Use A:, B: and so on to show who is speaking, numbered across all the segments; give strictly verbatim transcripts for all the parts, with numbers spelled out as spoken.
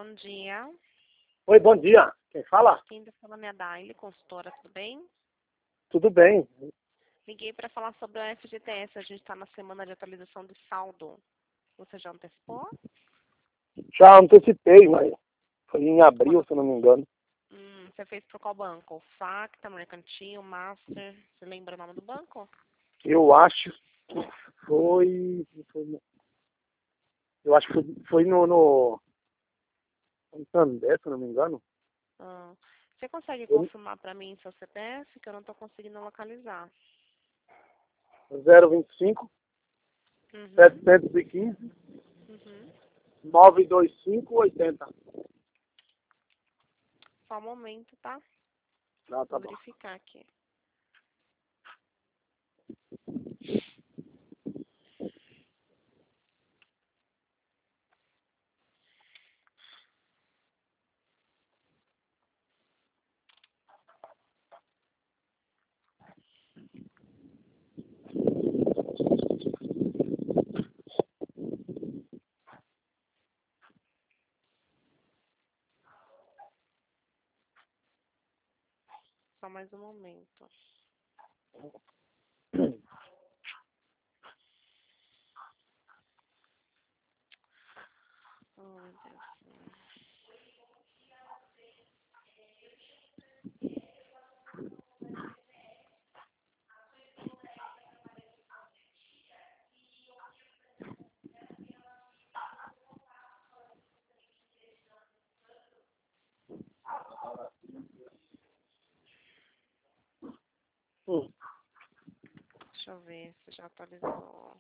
A: Bom dia.
B: Oi, bom dia. Quem fala?
A: Quem está falando é a Daile, consultora, tudo bem?
B: Tudo bem.
A: Liguei para falar sobre o F G T S. A gente está na semana de atualização de saldo. Você já antecipou?
B: Já antecipei, mas foi em abril,
A: Quando...
B: se eu não me engano.
A: Hum, você fez por qual banco? Facta, Mercantil, Master? Você lembra o nome do banco?
B: Eu acho que foi... foi- eu acho que foi, foi no, no Santander, se eu não me engano.
A: Ah, você consegue
B: Eu-
A: confirmar para mim seu C P F? Que eu não estou conseguindo localizar.
B: zero vinte e cinco,
A: Uhum,
B: setecentos e quinze,
A: uhum.
B: novecentos e vinte e cinco, oitenta.
A: Só um momento, tá?
B: Ah, tá
A: Vou
B: bom.
A: verificar aqui. Só mais um momento. Oh, meu Deus.
B: Hum.
A: Deixa eu ver se já atualizou.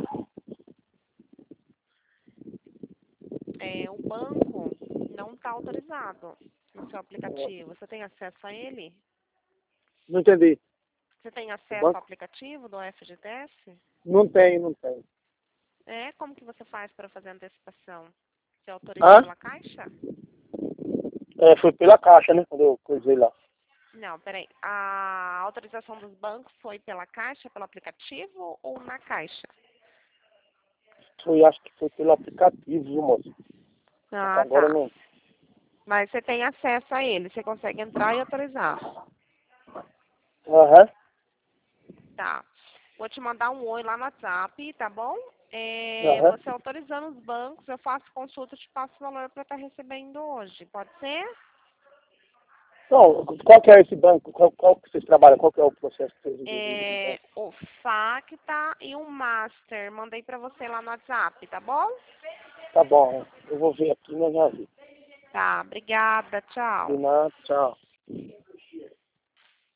A: É, o banco não está autorizado no seu aplicativo. Você tem acesso a ele?
B: Não entendi.
A: Você tem
B: O
A: acesso ao
B: banco?
A: aplicativo do F G T S?
B: Não tem, não tem.
A: É, como que você faz para fazer a antecipação? Você autoriza
B: Hã?
A: pela Caixa?
B: É, foi pela caixa, né? Quando eu coisei lá.
A: Não, peraí. A autorização dos bancos foi pela Caixa, pelo aplicativo ou na Caixa?
B: Foi, acho que foi pelo aplicativo, viu, moço?
A: Ah,
B: Agora
A: tá.
B: não.
A: Mas você tem acesso a ele, você consegue entrar e autorizar.
B: Aham.
A: Tá. Vou te mandar um oi lá no WhatsApp, tá bom? É,
B: Aham.
A: você autorizando os bancos, eu faço consulta e te passo o valor para estar recebendo hoje. Pode ser?
B: Então, qual que é esse banco? Qual, qual que vocês trabalham? Qual que é o processo que vocês
A: É,
B: utilizam?
A: o Facta e o Master. Mandei para você lá no WhatsApp, tá bom?
B: Tá bom, eu vou ver aqui, mas já vi.
A: Tá, obrigada,
B: De
A: tchau.
B: nada, tchau.